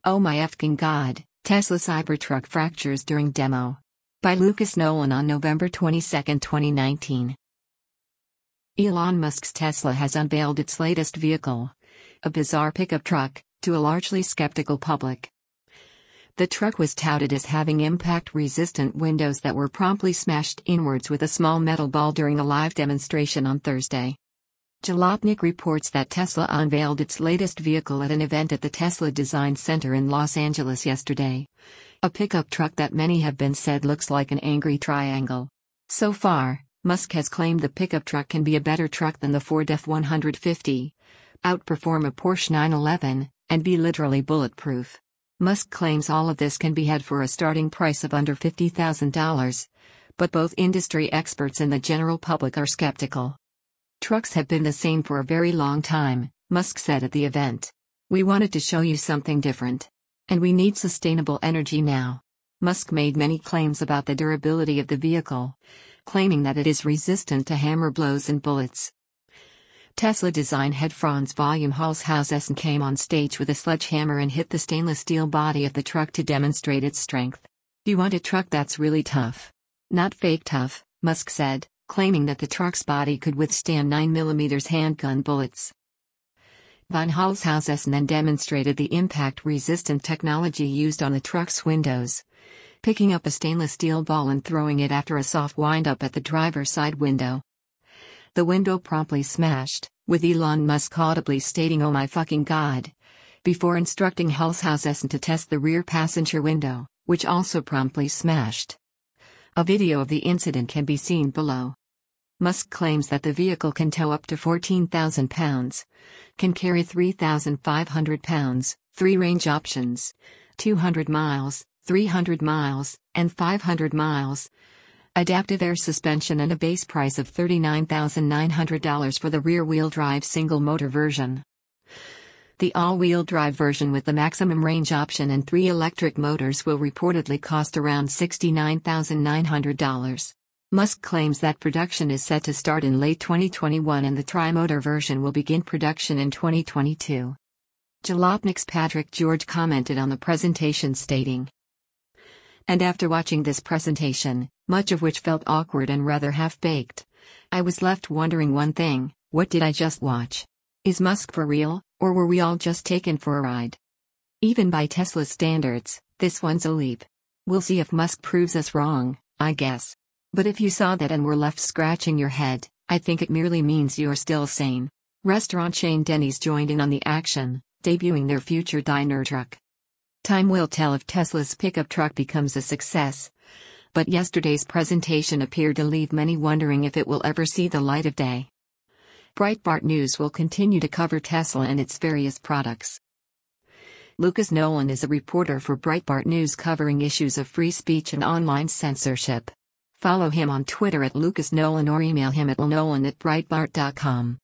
Oh my effing god, Tesla Cybertruck fractures during demo. By Lucas Nolan on November 22, 2019. Elon Musk's Tesla has unveiled its latest vehicle, a bizarre pickup truck, to a largely skeptical public. The truck was touted as having impact-resistant windows that were promptly smashed inwards with a small metal ball during a live demonstration on Thursday. Jalopnik reports that Tesla unveiled its latest vehicle at an event at the Tesla Design Center in Los Angeles yesterday. A pickup truck that many have been said looks like an angry triangle. So far, Musk has claimed the pickup truck can be a better truck than the Ford F-150, outperform a Porsche 911, and be literally bulletproof. Musk claims all of this can be had for a starting price of under $50,000, but both industry experts and the general public are skeptical. Trucks have been the same for a very long time, Musk said at the event. We wanted to show you something different. And we need sustainable energy now. Musk made many claims about the durability of the vehicle, claiming that it is resistant to hammer blows and bullets. Tesla design head Franz Holzhausen came on stage with a sledgehammer and hit the stainless steel body of the truck to demonstrate its strength. You want a truck that's really tough. Not fake tough, Musk said, claiming that the truck's body could withstand 9mm handgun bullets. Von Holzhausen then demonstrated the impact-resistant technology used on the truck's windows, picking up a stainless steel ball and throwing it after a soft wind-up at the driver's side window. The window promptly smashed, with Elon Musk audibly stating "Oh my fucking god," before instructing Holzhausen to test the rear passenger window, which also promptly smashed. A video of the incident can be seen below. Musk claims that the vehicle can tow up to 14,000 pounds, can carry 3,500 pounds, 3 range options, 200 miles, 300 miles, and 500 miles, adaptive air suspension, and a base price of $39,900 for the rear-wheel drive single-motor version. The all-wheel drive version with the maximum range option and 3 electric motors will reportedly cost around $69,900. Musk claims that production is set to start in late 2021 and the tri-motor version will begin production in 2022. Jalopnik's Patrick George commented on the presentation stating, "And after watching this presentation, much of which felt awkward and rather half-baked, I was left wondering one thing: what did I just watch? Is Musk for real, or were we all just taken for a ride? Even by Tesla's standards, this one's a leap. We'll see if Musk proves us wrong, I guess. But if you saw that and were left scratching your head, I think it merely means you're still sane." Restaurant chain Denny's joined in on the action, debuting their future diner truck. Time will tell if Tesla's pickup truck becomes a success, but yesterday's presentation appeared to leave many wondering if it will ever see the light of day. Breitbart News will continue to cover Tesla and its various products. Lucas Nolan is a reporter for Breitbart News covering issues of free speech and online censorship. Follow him on Twitter @LucasNolan or email him at lnolan@breitbart.com.